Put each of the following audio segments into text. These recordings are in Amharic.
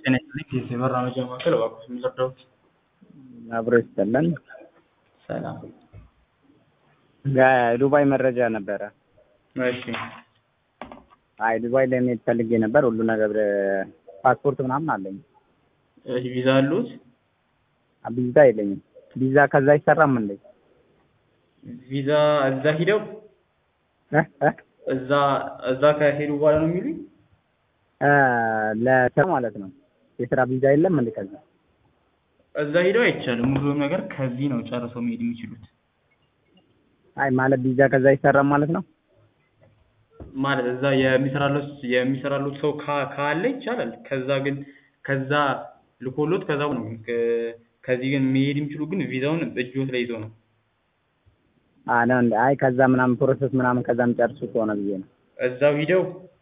ጤና ይስጥልኝ የሴቨር መረጃ ማዕከል እባክዎት የሚረዳዎት? አብሮ ይስጥልን። ሰላም። ዱባይ መረጃ ነበረ። እሺ ዱባይ ለመሄድ ፈልጌ ነበር። ሁሉ ነገር ፓስፖርት ምናምን አለኝ። እሺ ቪዛ አሉት? ቪዛ የለኝም። ቪዛ ከዛ አይሰራም እንዴ? ቪዛ እዛ ሂደው እዛ ከሄዱ በኋላ ነው የሚሉኝ? ለስራ ማለት ነው። የስራ ቪዛ የለም እንዴ ከዛ? እዛ ሂደው አይቻልም። ሁሉም ነገር ከዚህ ነው ጨርሰው መሄድ የሚችሉት። ማለት ቪዛ ከዛ አይሰራም ማለት ነው? ማለት እዛ የሚሰራሉት ሰው ካለ ይቻላል። ከዛ ልኮሎት ከዛው ነው። ከዚህ ግን መሄድ የሚችሉ ግን ቪዛውን እጆት ላይ ይዘው ነው። ነው እንዴ? ከዛ ምናምን ፕሮሰስ ምናምን ከዛ የሚጨርሱ ከሆነ ብዬ ነው። እዛው ሂደው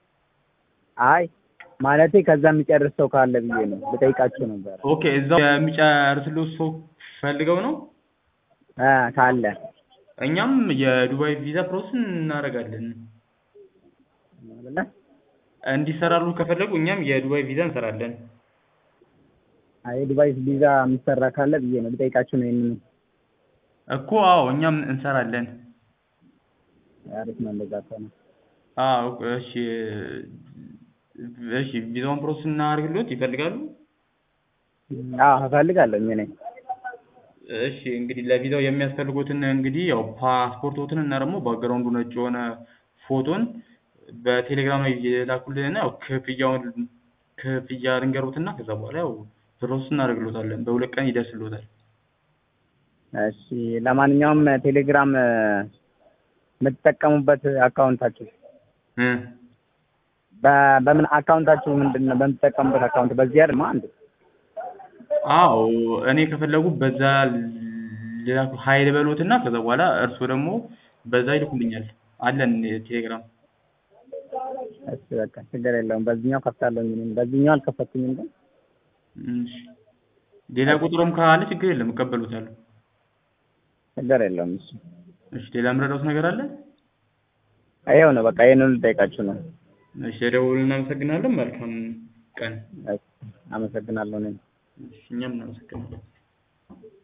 ማለቴ ከዛ የሚጨርስ ሰው ካለ ብዬ ነው ልጠይቃችሁ ነበር። ኦኬ እዛው የሚጨርስሉት ሰው ፈልገው ነው? ካለ እኛም የዱባይ ቪዛ ፕሮሰስ እናደርጋለን። እንዲሰራሉ ከፈለጉ እኛም የዱባይ ቪዛ እንሰራለን። የዱባይ ቪዛ የሚሰራ ካለ ብዬ ነው ልጠይቃችሁ ነው። ይሄንን እኮ እኛም እንሰራለን። አሪፍ ነው እንደዛ ከሆነ። እሺ ቪዛውን ፕሮሰስ እናደርግልዎት ይፈልጋሉ? እፈልጋለሁ እኔ። እሺ እንግዲህ ለቪዛው የሚያስፈልጉትን እንግዲህ ፓስፖርቶትን እና ደግሞ ባክግራውንዱ ነጭ የሆነ ፎቶን በቴሌግራም ላይ የላኩልንና ክፍያ ልንገሩትና ከዛ በኋላ ፕሮሰስ እናደርግልዎታለን። በሁለት ቀን ይደርስልዎታል። እሺ ለማንኛውም ቴሌግራም የምትጠቀሙበት አካውንታችሁ በምን አካውንታችሁ ምንድነው? በምትጠቀሙበት አካውንት በዚህ አይደል አንድ? እኔ ከፈለጉ በዛ ሌላኩ ሀይል በሎትና ከዛ በኋላ እርሱ ደግሞ በዛ ይልኩልኛል። አለን ቴሌግራም። እሺ በቃ ችግር የለውም። በዚህኛው ከፍታለሁ እንጂ በዚህኛው አልከፈትኩኝም ግን። እሺ ሌላ ቁጥርም ካለ ችግር የለም እቀበሉታለሁ። ችግር የለውም። እሺ ሌላ የምረዳዎት ነገር አለ? ይኸው ነው በቃ ይሄንን ልጠይቃችሁ ነው። እሺ ደውሉልን። እናመሰግናለን። መልካም ቀን። አመሰግናለሁ። እኛም እናመሰግናለን።